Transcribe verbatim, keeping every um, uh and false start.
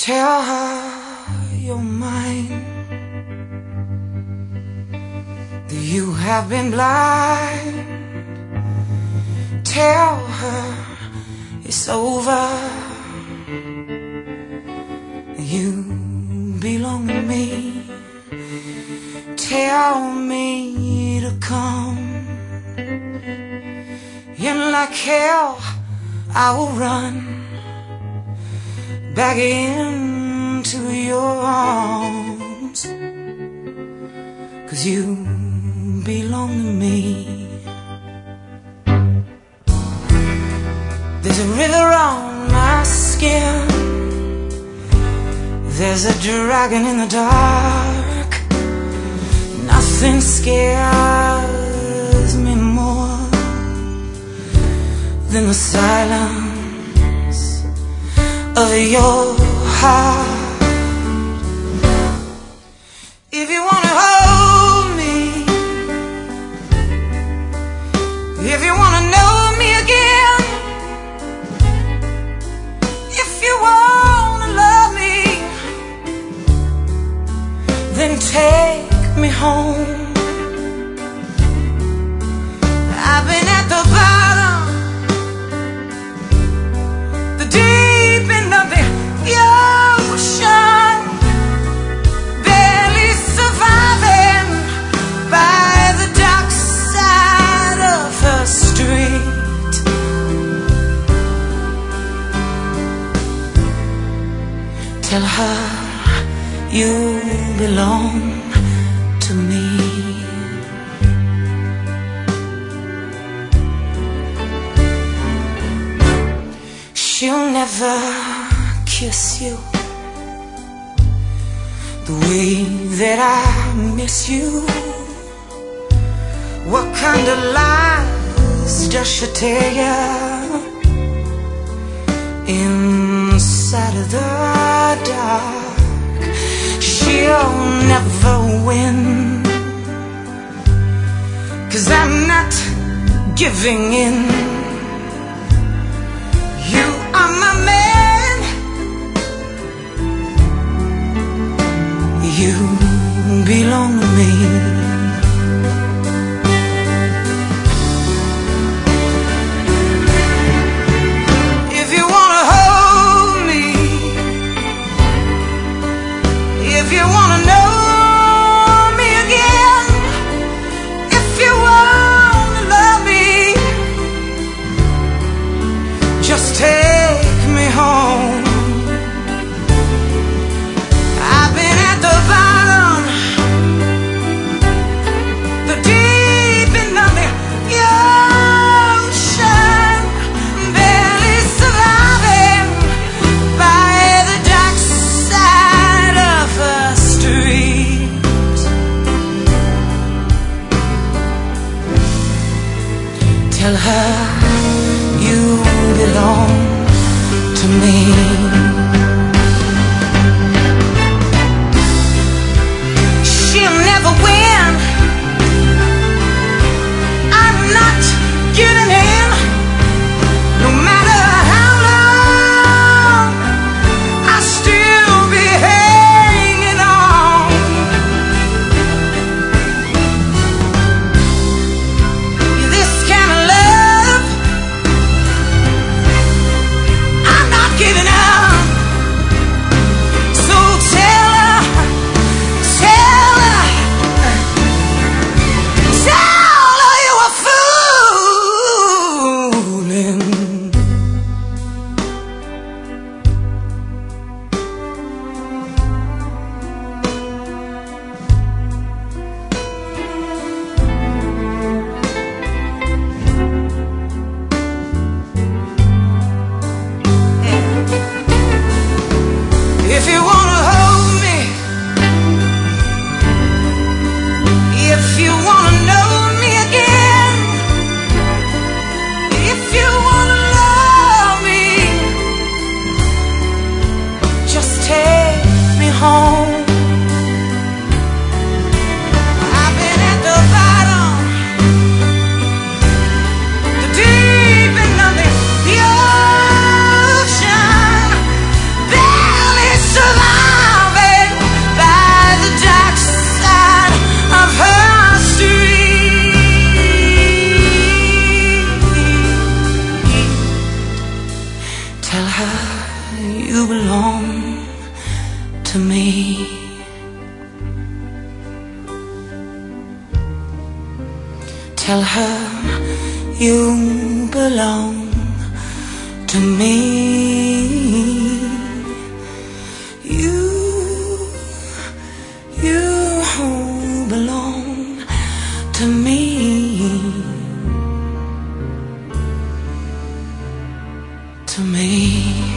Tell her you're mine, that you have been blind. Tell her it's over, you belong to me. Tell me to come, and like hell I will run back into your arms, 'cause you belong to me. There's a river on my skin, there's a dragon in the dark. Nothing scares me more than the silence of your heart. If you wanna hold me, if you wanna know me again, if you wanna love me, then take me home. I've been at the bottom, the deep end of the ocean, barely surviving by the dark side of her street. Tell her you belong to me. She'll never kiss you the way that I miss you. What kind of lies does she tell you inside of the dark? She'll never win, 'cause I'm not giving in. You are my man, you belong to me. If you wanna hold me, if you wanna know me again, if you wanna love me, just take me home. I've been at the bottom, Tell her you belong to me. Tell her you belong to me. You, you belong to me. To me.